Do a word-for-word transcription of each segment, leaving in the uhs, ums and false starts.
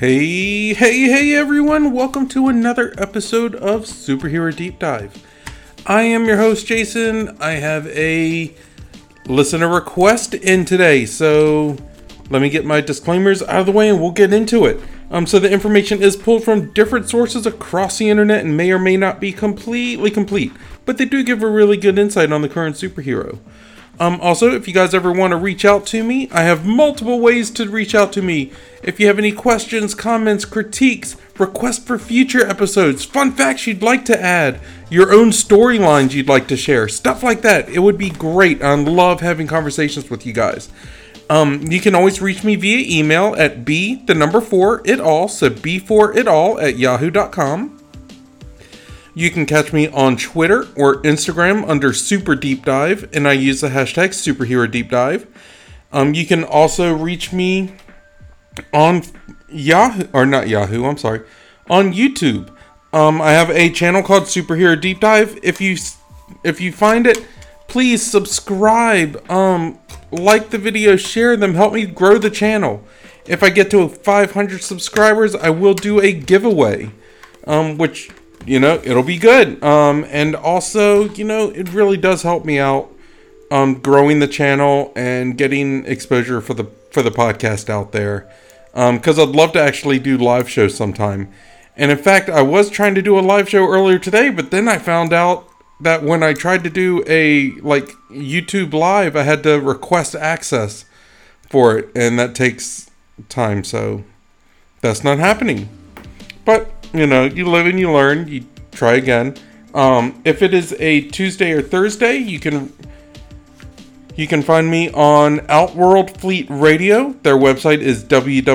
Hey, hey, hey everyone, welcome to another episode of Superhero Deep Dive. I am your host Jason. I have a listener request in today, so let me get my disclaimers out of the way and we'll get into it. Um, so the information is pulled from different sources across the internet and may or may not be completely complete, but they do give a really good insight on the current superhero. Um, also, if you guys ever want to reach out to me, I have multiple ways to reach out to me. If you have any questions, comments, critiques, requests for future episodes, fun facts you'd like to add, your own storylines you'd like to share, stuff like that, it would be great. I love having conversations with you guys. Um, you can always reach me via email at b, the number four, it all, so b four it all at yahoo dot com. You can catch me on Twitter or Instagram under Super Deep Dive, and I use the hashtag Superhero Deep Dive. Um, you can also reach me on Yahoo, or not Yahoo, I'm sorry, on YouTube. Um, I have a channel called Superhero Deep Dive. If you if you find it, please subscribe, um, like the video, share them, help me grow the channel. If I get to five hundred subscribers, I will do a giveaway, um, which... You know, it'll be good. Um, and also, you know, it really does help me out um, growing the channel and getting exposure for the for the podcast out there. Because um, I'd love to actually do live shows sometime. And in fact, I was trying to do a live show earlier today, but then I found out that when I tried to do a like YouTube live, I had to request access for it, and that takes time, so that's not happening. But you know, you live and you learn. You try again. Um, if it is a Tuesday or Thursday, you can you can find me on Outworld Fleet Radio. Their website is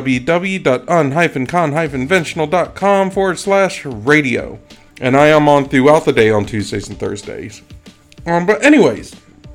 www.un-con-ventional.com forward slash radio. And I am on throughout the day on Tuesdays and Thursdays. Um, but anyways,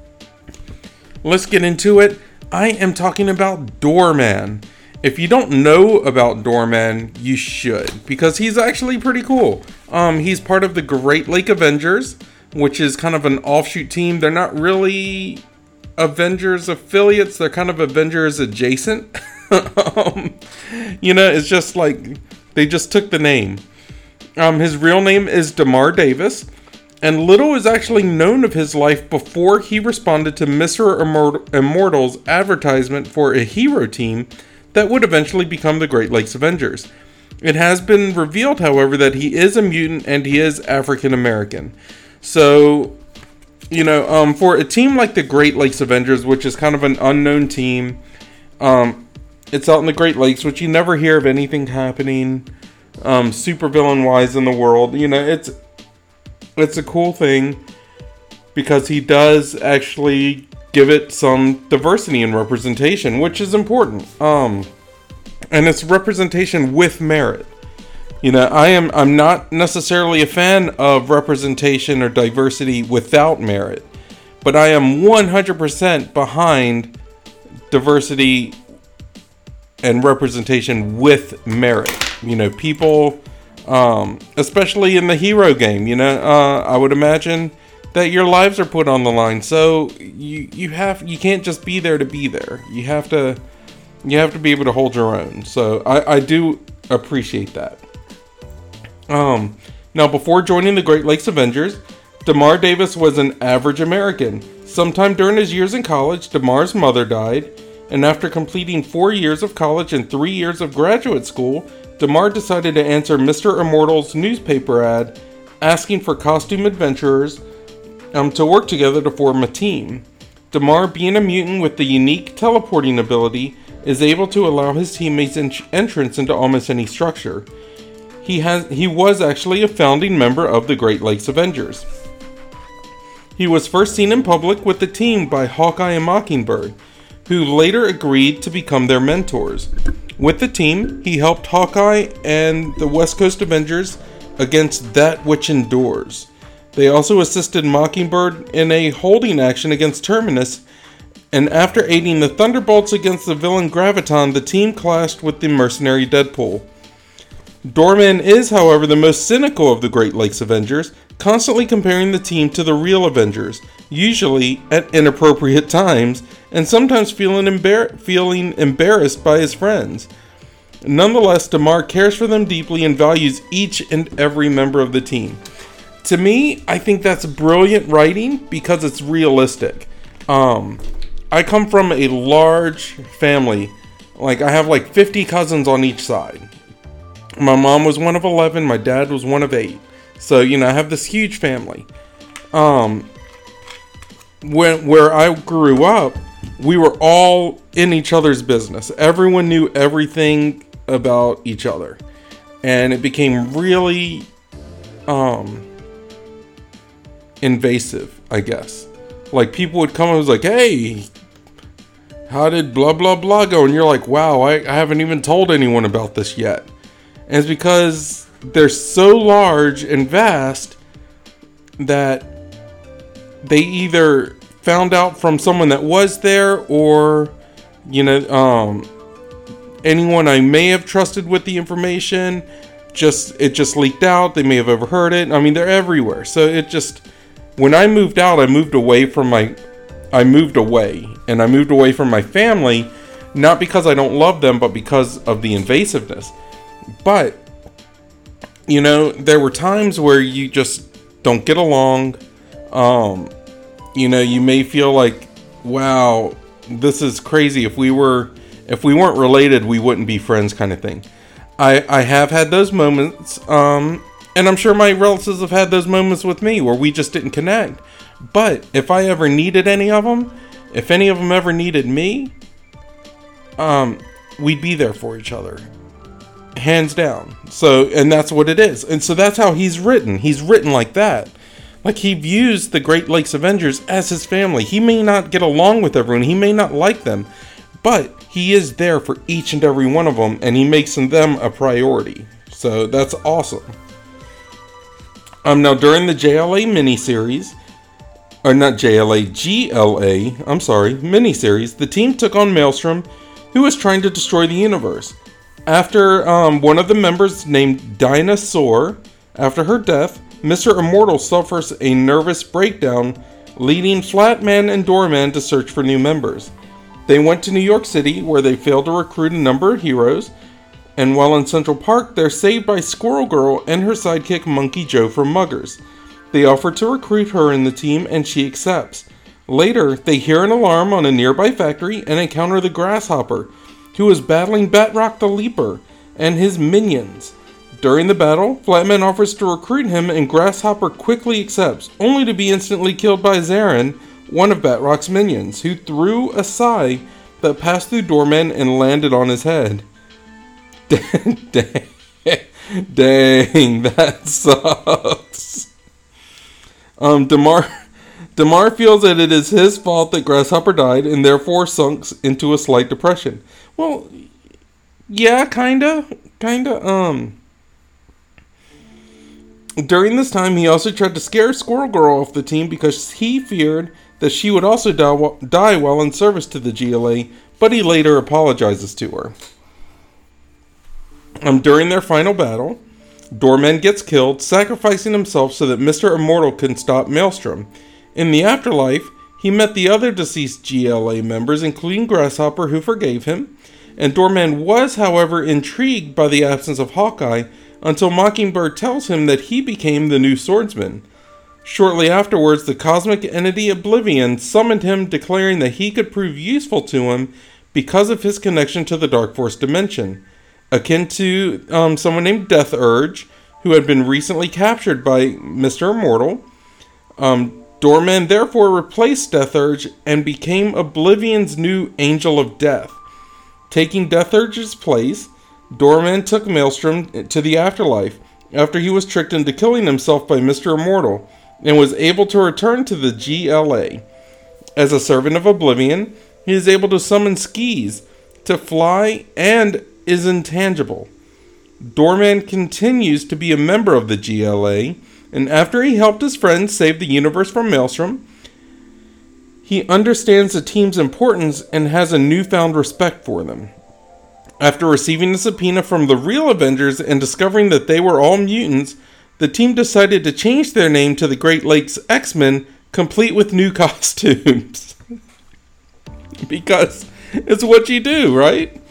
let's get into it. I am talking about Doorman. If you don't know about Doorman, you should, because he's actually pretty cool. Um, he's part of the Great Lake Avengers, which is kind of an offshoot team. They're not really Avengers affiliates. They're kind of Avengers adjacent. um, you know, it's just like they just took the name. Um, his real name is Damar Davis, and little is actually known of his life before he responded to Mister Immortal's advertisement for a hero team that would eventually become the Great Lakes Avengers. It has been revealed, however, that he is a mutant and he is African American. So, you know, um, for a team like the Great Lakes Avengers, which is kind of an unknown team, um, it's out in the Great Lakes, which you never hear of anything happening um, supervillain-wise in the world. You know, it's it's a cool thing because he does actually give it some diversity and representation, which is important. Um, and it's representation with merit. You know, I am I'm not necessarily a fan of representation or diversity without merit, but I am one hundred percent behind diversity and representation with merit. You know, people, um, especially in the hero game, you know, uh, I would imagine that your lives are put on the line, so you you have you can't just be there to be there. You have to you have to be able to hold your own. So I, I do appreciate that. Um, now, before joining the Great Lakes Avengers, Damar Davis was an average American. Sometime during his years in college, Damar's mother died, and after completing four years of college and three years of graduate school, Damar decided to answer Mister Immortal's newspaper ad asking for costume adventurers Um, to work together to form a team. Damar, being a mutant with the unique teleporting ability, is able to allow his teammates en- entrance into almost any structure. He has he was actually a founding member of the Great Lakes Avengers. He was first seen in public with the team by Hawkeye and Mockingbird, who later agreed to become their mentors. With the team, he helped Hawkeye and the West Coast Avengers against That Which Endures. They also assisted Mockingbird in a holding action against Terminus, and after aiding the Thunderbolts against the villain Graviton, the team clashed with the mercenary Deadpool. Doorman is, however, the most cynical of the Great Lakes Avengers, constantly comparing the team to the real Avengers, usually at inappropriate times, and sometimes feeling, embar- feeling embarrassed by his friends. Nonetheless, Damar cares for them deeply and values each and every member of the team. To me, I think that's brilliant writing because it's realistic. Um, I come from a large family. Like, I have like fifty cousins on each side. My mom was one of eleven. My dad was one of eight. So, you know, I have this huge family. Um, when, where I grew up, we were all in each other's business. Everyone knew everything about each other. And it became really um, invasive, I guess. Like, people would come and was like, hey, how did blah, blah, blah go? And you're like, wow, I, I haven't even told anyone about this yet. And it's because they're so large and vast that they either found out from someone that was there, or, you know, um, anyone I may have trusted with the information, just, it just leaked out. They may have overheard it. I mean, they're everywhere. So it just, when I moved out, I moved away from my, I moved away, and I moved away from my family, not because I don't love them, but because of the invasiveness. But, you know, there were times where you just don't get along. Um, you know, you may feel like, wow, this is crazy. If we were, if we weren't related, we wouldn't be friends, kind of thing. I, I have had those moments, um, and I'm sure my relatives have had those moments with me where we just didn't connect. But if I ever needed any of them, if any of them ever needed me, um, we'd be there for each other. Hands down. So, and that's what it is. And so that's how he's written. He's written like that. Like, he views the Great Lakes Avengers as his family. He may not get along with everyone. He may not like them. But he is there for each and every one of them. And he makes them a priority. So that's awesome. Um, now, during the J L A miniseries, or not J L A, G L A, I'm sorry, miniseries, the team took on Maelstrom, who was trying to destroy the universe. After um, one of the members named Dinah Sore, after her death, Mister Immortal suffers a nervous breakdown, leading Flatman and Doorman to search for new members. They went to New York City, where they failed to recruit a number of heroes, and while in Central Park, they're saved by Squirrel Girl and her sidekick Monkey Joe from Muggers. They offer to recruit her in the team, and she accepts. Later, they hear an alarm on a nearby factory and encounter the Grasshopper, who is battling Batroc the Leaper and his minions. During the battle, Flatman offers to recruit him, and Grasshopper quickly accepts, only to be instantly killed by Zarin, one of Batroc's minions, who threw a sigh that passed through Doorman and landed on his head. Dang, dang, that sucks. Um, Damar, Damar feels that it is his fault that Grasshopper died, and therefore sunk into a slight depression. Well, yeah, kinda, kinda, um... During this time, he also tried to scare Squirrel Girl off the team because he feared that she would also die while in service to the G L A, but he later apologizes to her. Um, during their final battle, Doorman gets killed, sacrificing himself so that Mister Immortal can stop Maelstrom. In the afterlife, he met the other deceased G L A members, including Grasshopper, who forgave him, and Doorman was, however, intrigued by the absence of Hawkeye, until Mockingbird tells him that he became the new swordsman. Shortly afterwards, the cosmic entity Oblivion summoned him, declaring that he could prove useful to him because of his connection to the Dark Force dimension, akin to um, someone named Death Urge, who had been recently captured by Mister Immortal. Um, Doorman therefore replaced Death Urge and became Oblivion's new Angel of Death. Taking Death Urge's place, Doorman took Maelstrom to the afterlife after he was tricked into killing himself by Mister Immortal, and was able to return to the G L A. As a servant of Oblivion, he is able to summon skis to fly and is intangible. Doorman continues to be a member of the G L A, and after he helped his friends save the universe from Maelstrom, he understands the team's importance and has a newfound respect for them. After receiving a subpoena from the real Avengers and discovering that they were all mutants, the team decided to change their name to the Great Lakes X-Men, complete with new costumes. Because it's what you do, right?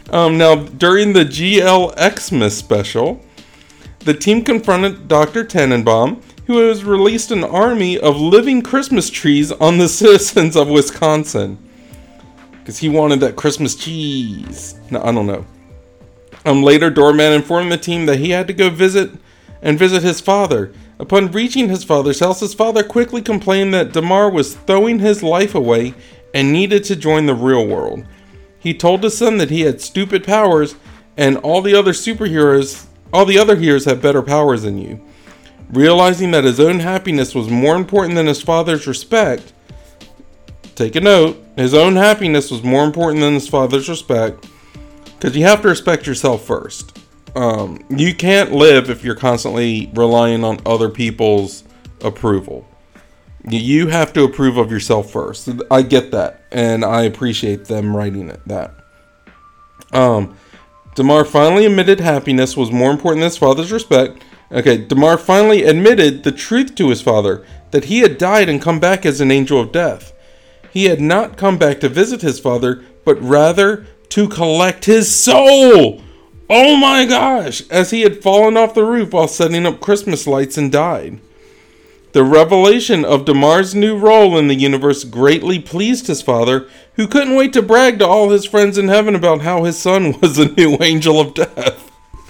Um, now, during the G L Xmas special, the team confronted Doctor Tannenbaum, who has released an army of living Christmas trees on the citizens of Wisconsin. Because he wanted that Christmas cheese. No, I don't know. Um, later, Doorman informed the team that he had to go visit and visit his father. Upon reaching his father's house, his father quickly complained that Damar was throwing his life away and needed to join the real world. He told his son that he had stupid powers and all the other superheroes, all the other heroes had better powers than you. Realizing that his own happiness was more important than his father's respect, take a note, his own happiness was more important than his father's respect, because you have to respect yourself first. Um, you can't live if you're constantly relying on other people's approval. You have to approve of yourself first. I get that, and I appreciate them writing it that. Um, Damar finally admitted happiness was more important than his father's respect. Okay, Damar finally admitted the truth to his father, that he had died and come back as an angel of death. He had not come back to visit his father, but rather to collect his soul. Oh my gosh, as he had fallen off the roof while setting up Christmas lights and died. The revelation of Damar's new role in the universe greatly pleased his father, who couldn't wait to brag to all his friends in heaven about how his son was a new angel of death.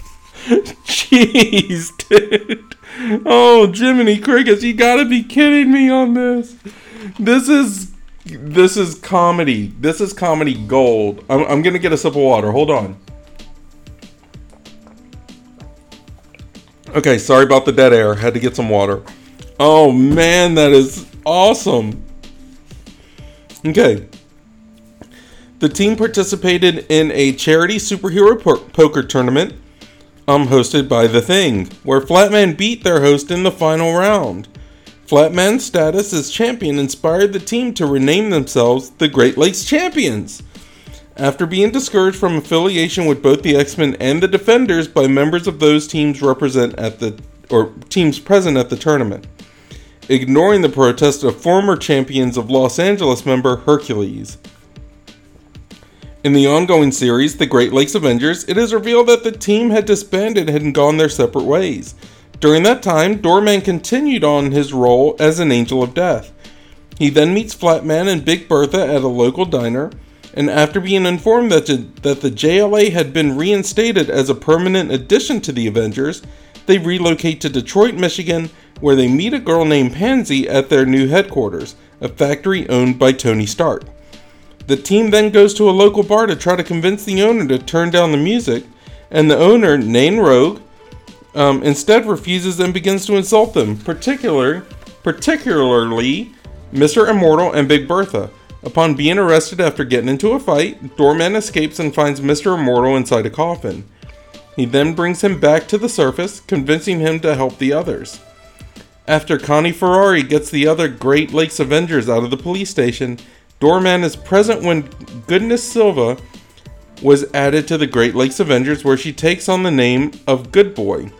Jeez, dude. Oh, Jiminy Crickets, you gotta be kidding me on this. This is, this is comedy. This is comedy gold. I'm, I'm gonna get a sip of water. Hold on. Okay, sorry about the dead air. Had to get some water. Oh man, that is awesome. Okay. The team participated in a charity superhero po- poker tournament um, hosted by The Thing, where Flatman beat their host in the final round. Flatman's status as champion inspired the team to rename themselves the Great Lakes Champions. After being discouraged from affiliation with both the X-Men and the Defenders by members of those teams represent at the or teams present at the tournament, ignoring the protest of former champions of Los Angeles member Hercules. In the ongoing series, The Great Lakes Avengers, it is revealed that the team had disbanded and gone their separate ways. During that time, Doorman continued on his role as an Angel of Death. He then meets Flatman and Big Bertha at a local diner, and after being informed that, that the J L A had been reinstated as a permanent addition to the Avengers, they relocate to Detroit, Michigan, where they meet a girl named Pansy at their new headquarters, a factory owned by Tony Stark. The team then goes to a local bar to try to convince the owner to turn down the music, and the owner, Nain Rogue, um, instead refuses and begins to insult them, particular, particularly Mister Immortal and Big Bertha. Upon being arrested after getting into a fight, Doorman escapes and finds Mister Immortal inside a coffin. He then brings him back to the surface, convincing him to help the others. After Connie Ferrari gets the other Great Lakes Avengers out of the police station, Doorman is present when Goodness Silva was added to the Great Lakes Avengers, where she takes on the name of Good Boy.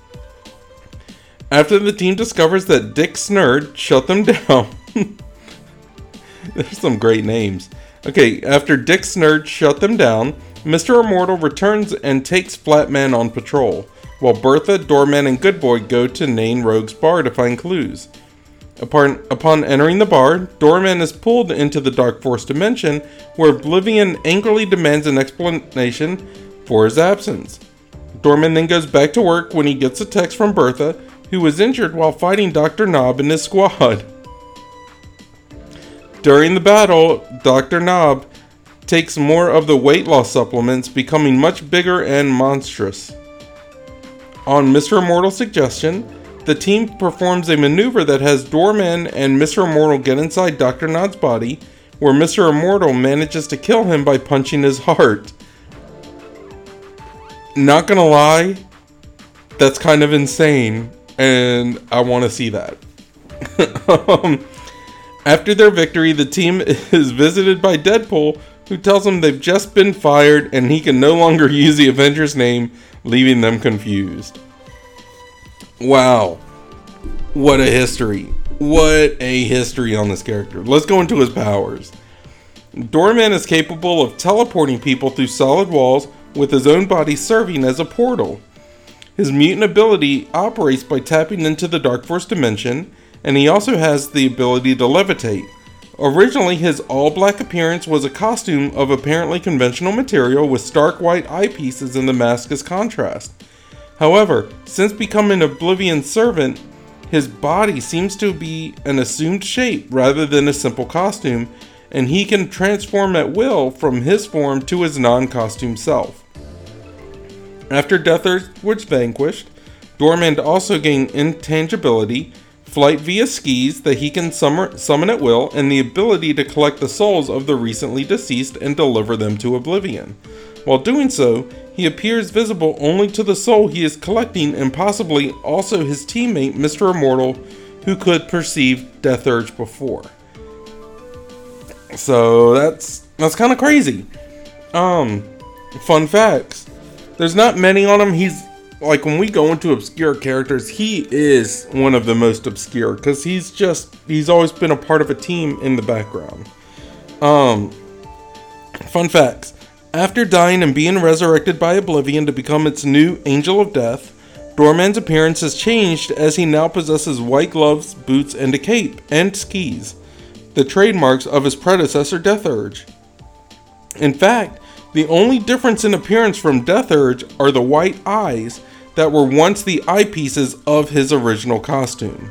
After the team discovers that Dick Snurd shut them down... There's some great names. Okay, after Dick Snurd shut them down, Mister Immortal returns and takes Flatman on patrol, while Bertha, Doorman, and Good Boy go to Nain Rogue's bar to find clues. Upon, upon entering the bar, Doorman is pulled into the Dark Force dimension, where Oblivion angrily demands an explanation for his absence. Doorman then goes back to work when he gets a text from Bertha, who was injured while fighting Doctor Knob and his squad. During the battle, Doctor Knob takes more of the weight loss supplements, becoming much bigger and monstrous. On Mister Immortal's suggestion, the team performs a maneuver that has Doorman and Mister Immortal get inside Doctor Nod's body, where Mister Immortal manages to kill him by punching his heart. Not gonna lie, that's kind of insane, and I want to see that. um, After their victory, the team is visited by Deadpool, who tells them they've just been fired and he can no longer use the Avengers name, leaving them confused. Wow. What a history. What a history on this character. Let's go into his powers. Doorman is capable of teleporting people through solid walls with his own body serving as a portal. His mutant ability operates by tapping into the Dark Force dimension, and he also has the ability to levitate. Originally, his all-black appearance was a costume of apparently conventional material with stark white eyepieces and the mask as contrast. However, since becoming Oblivion's servant, his body seems to be an assumed shape rather than a simple costume, and he can transform at will from his form to his non-costume self. After Death Urge was vanquished, Doorman also gained intangibility, flight via skis that he can summer, summon at will, and the ability to collect the souls of the recently deceased and deliver them to Oblivion. While doing so, he appears visible only to the soul he is collecting and possibly also his teammate Mister Immortal, who could perceive Death Urge before. So that's that's kind of crazy. Um, fun facts. There's not many on him. He's like, when we go into obscure characters, he is one of the most obscure because he's just he's always been a part of a team in the background. Um, fun facts. After dying and being resurrected by Oblivion to become its new Angel of Death, Doorman's appearance has changed as he now possesses white gloves, boots, and a cape, and skis, the trademarks of his predecessor Death Urge. In fact, the only difference in appearance from Death Urge are the white eyes that were once the eyepieces of his original costume.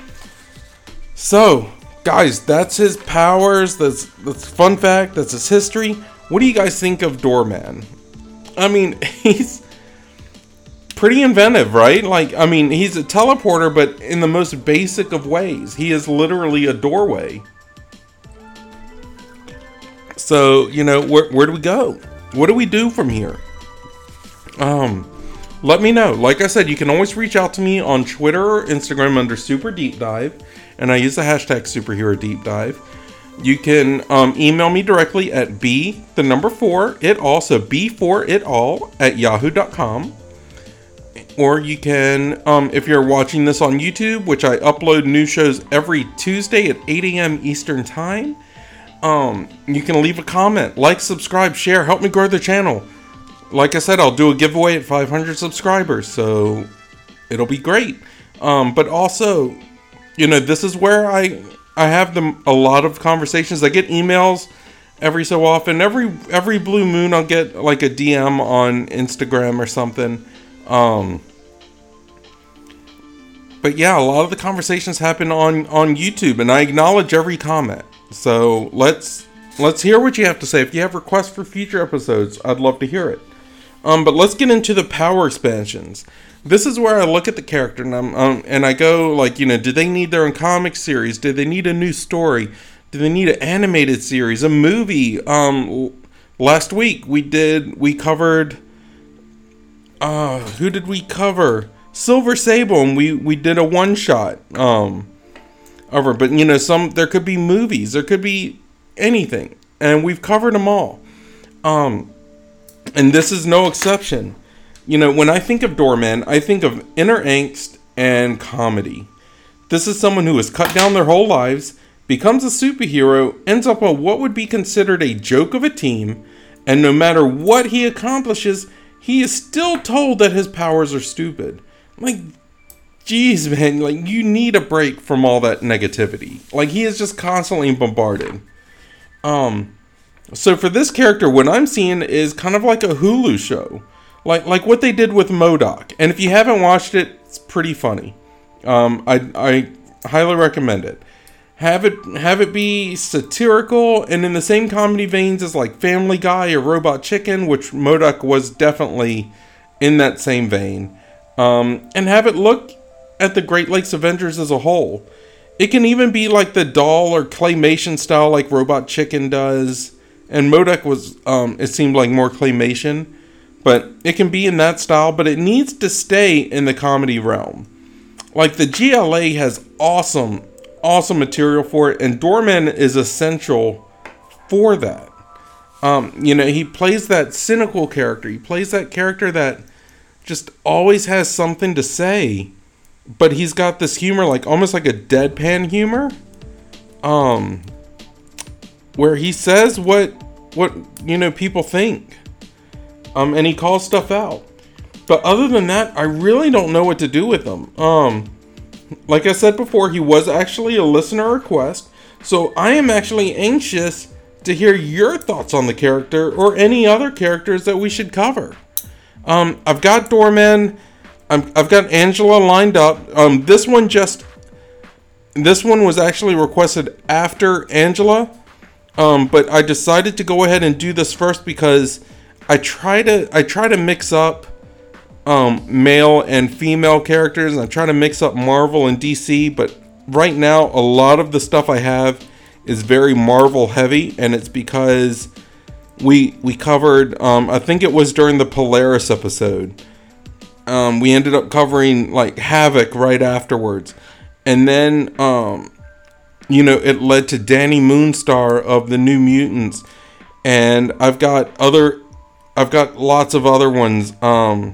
So, guys, that's his powers, that's, that's fun fact, that's his history. What do you guys think of Doorman? I mean, he's pretty inventive, right? Like, I mean, he's a teleporter, but in the most basic of ways. He is literally a doorway. So, you know, where, where do we go? What do we do from here? Um, let me know. Like I said, you can always reach out to me on Twitter or Instagram under Super Deep Dive, and I use the hashtag Superhero Deep Dive. You can um, email me directly at b the number four it all, so b four it all at yahoo dot com. Or you can, um, if you're watching this on YouTube, which I upload new shows every Tuesday at eight a.m. Eastern Time, um, you can leave a comment, like, subscribe, share, help me grow the channel. Like I said, I'll do a giveaway at five hundred subscribers, so it'll be great. Um, but also, you know, this is where I I have them a lot of conversations. I get emails every so often. Every every blue moon, I'll get like a D M on Instagram or something. Um, but yeah, a lot of the conversations happen on on YouTube, and I acknowledge every comment. So let's let's hear what you have to say. If you have requests for future episodes, I'd love to hear it. Um, but let's get into the power expansions. This is where I look at the character and I'm um, and I go like, you know, do they need their own comic series? Do they need a new story? Do they need an animated series, a movie? Um, last week we did we covered. Uh, who did we cover? Silver Sable, and we we did a one shot. Um, over, but you know, some there could be movies, there could be anything, and we've covered them all. Um, and this is no exception. You know, when I think of Doorman, I think of inner angst and comedy. This is someone who has cut down their whole lives, becomes a superhero, ends up on what would be considered a joke of a team, and no matter what he accomplishes, he is still told that his powers are stupid. Like, geez, man, like, you need a break from all that negativity. Like, he is just constantly bombarded. Um, so for this character, what I'm seeing is kind of like a Hulu show. Like like what they did with MODOK. And if you haven't watched it, it's pretty funny. Um, I I highly recommend it. Have it have it be satirical and in the same comedy veins as like Family Guy or Robot Chicken, which MODOK was definitely in that same vein. Um, and have it look at the Great Lakes Avengers as a whole. It can even be like the doll or claymation style like Robot Chicken does. And MODOK was, um, it seemed like more claymation. But it can be in that style, but it needs to stay in the comedy realm. Like, the G L A has awesome, awesome material for it, and Doorman is essential for that. Um, you know, he plays that cynical character. He plays that character that just always has something to say, but he's got this humor, like almost like a deadpan humor. Um, where he says what what you know people think, um, and he calls stuff out. But other than that, I really don't know what to do with him. Um, like I said before, he was actually a listener request, so I am actually anxious to hear your thoughts on the character or any other characters that we should cover. Um, I've got Doorman. I'm, I've got Angela lined up. Um, this one just, this one was actually requested after Angela, um, but I decided to go ahead and do this first because I try to I try to mix up um, male and female characters, and I try to mix up Marvel and D C. But right now, a lot of the stuff I have is very Marvel heavy, and it's because we we covered. Um, I think it was during the Polaris episode. Um, we ended up covering like Havoc right afterwards, and then um, you know it led to Danny Moonstar of the New Mutants, and I've got other, I've got lots of other ones. Um,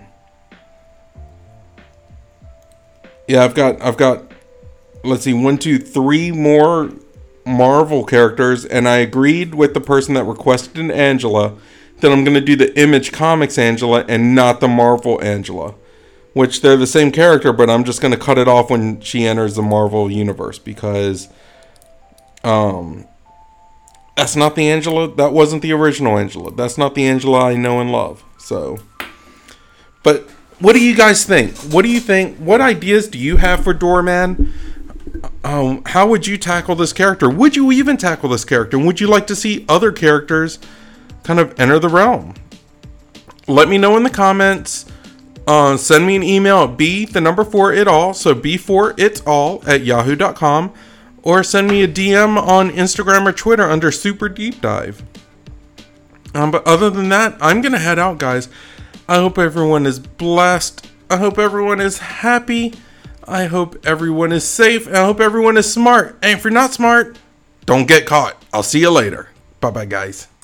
yeah, I've got I've got let's see, one, two, three more Marvel characters, and I agreed with the person that requested an Angela that I'm going to do the Image Comics Angela and not the Marvel Angela. Which they're the same character, but I'm just going to cut it off when she enters the Marvel universe because um, that's not the Angela. That wasn't the original Angela. That's not the Angela I know and love. So, but what do you guys think? What do you think? What ideas do you have for Doorman? Um, how would you tackle this character? Would you even tackle this character? And would you like to see other characters kind of enter the realm? Let me know in the comments. Uh, send me an email at b the number four it all, so b four it all at yahoo dot com, or send me a D M on Instagram or Twitter under Super Deep Dive. Um, but other than that, I'm gonna head out, guys. I hope everyone is blessed. I hope everyone is happy. I hope everyone is safe. And I hope everyone is smart. And if you're not smart, don't get caught. I'll see you later. Bye bye, guys.